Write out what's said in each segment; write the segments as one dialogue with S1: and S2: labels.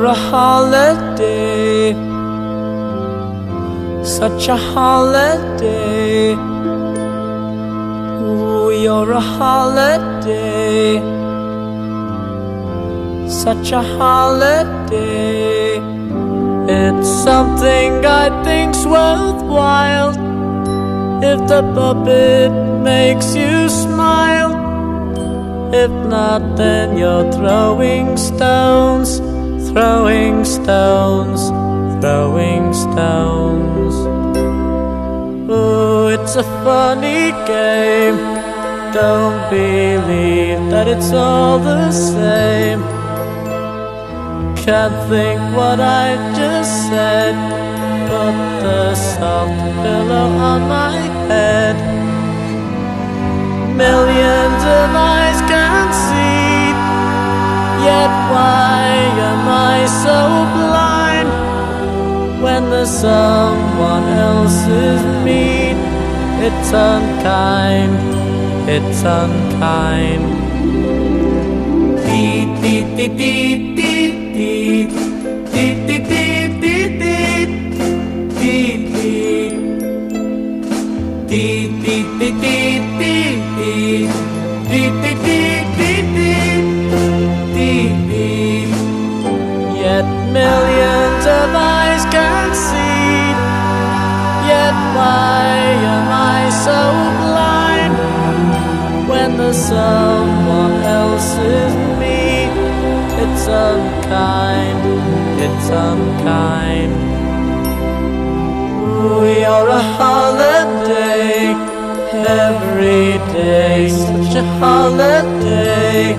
S1: a holiday, such a holiday. Ooh, you're a holiday, such a holiday. It's something I think's worthwhile if the puppet makes you smile. If not, then you're throwing stones, throwing stones, throwing stones. Ooh, it's a funny game. Don't believe that it's all the same. Can't think what I just said. Put the soft pillow on my head. Millions of eyes can see, yet why am I so blind? When there's someone else's mean, it's unkind, it's unkind. Dee dee dee dee dee dee dee dee dee dee dee dee dee dee dee. Yet millions of eyes can see, yet why am I so blind? When there's someone else's me, it's unkind, it's unkind. Ooh, you're a holiday, every day, such a holiday.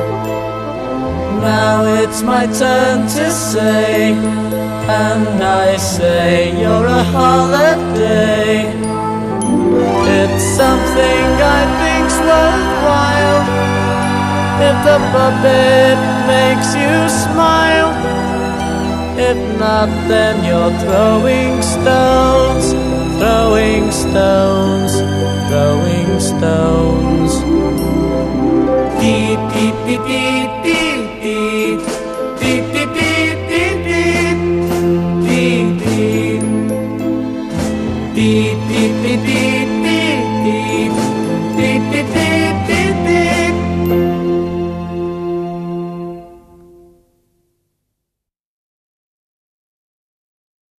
S1: Now it's my turn to say, and I say you're a holiday. It's something I think's worthwhile if the puppet makes you smile. If not, then you're throwing stones, throwing stones, throwing stones. Dee dee dee dee dee dee dee dee dee dee dee dee dee dee dee dee.